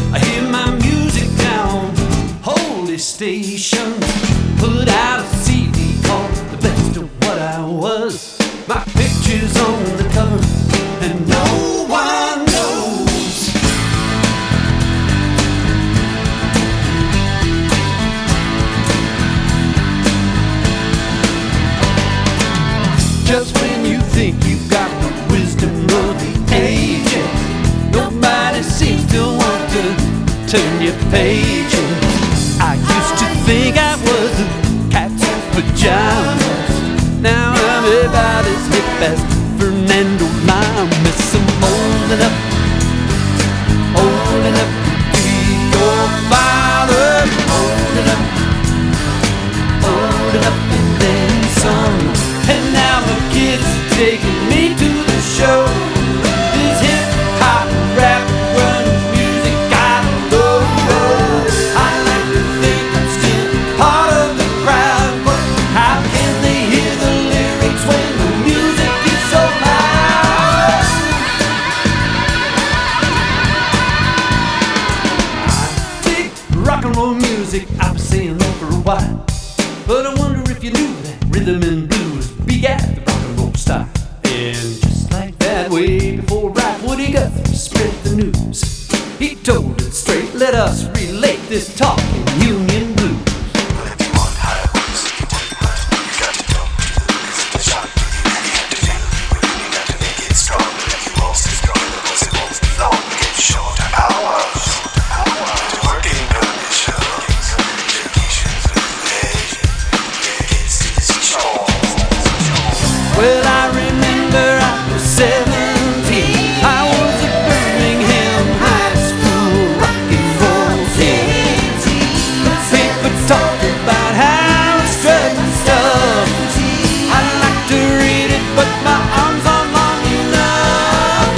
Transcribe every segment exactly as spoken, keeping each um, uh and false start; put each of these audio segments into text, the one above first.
I hear my music down holy stations. Put out a C D called The Best of What I Was. My picture's on the cover and no one knows. Just when you think you've got the wisdom of the ages, nobody seems to want to turn your pages. I used to think I was a cat's pajamas. Now I'm about as hip as Fernando Lamas. I'm old enough, old enough to be your father. Old enough, old enough and then some. And now my kids are taking me to the show. This hip-hop rap runs music I don't know. I like to think I'm still part of the crowd, but how can they hear the lyrics when the music is so loud? I dig rock and roll music, I've been saying that for a while, but I wonder if you knew that rhythm and blues begat the rock and roll style. And just like that, way before rap, Woody Guthrie spread the news. He told it straight, let us relate this talk in Union Blues. Well, I remember I was seventeen. I was at Birmingham High School rock and roll team. The paper talked about how it's strutting stuff. I'd like to read it, but my arms aren't long enough.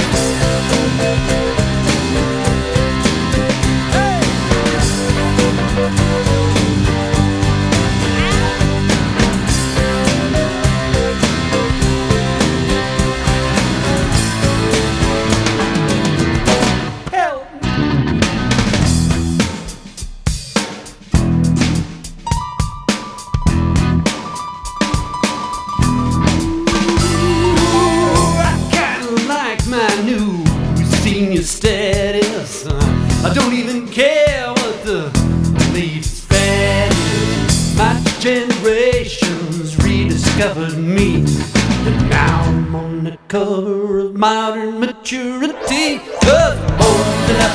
My new senior status. I don't even care what the latest fad is. My generation's rediscovered me, and now I'm on the cover of Modern Maturity. 'Cause I'm old enough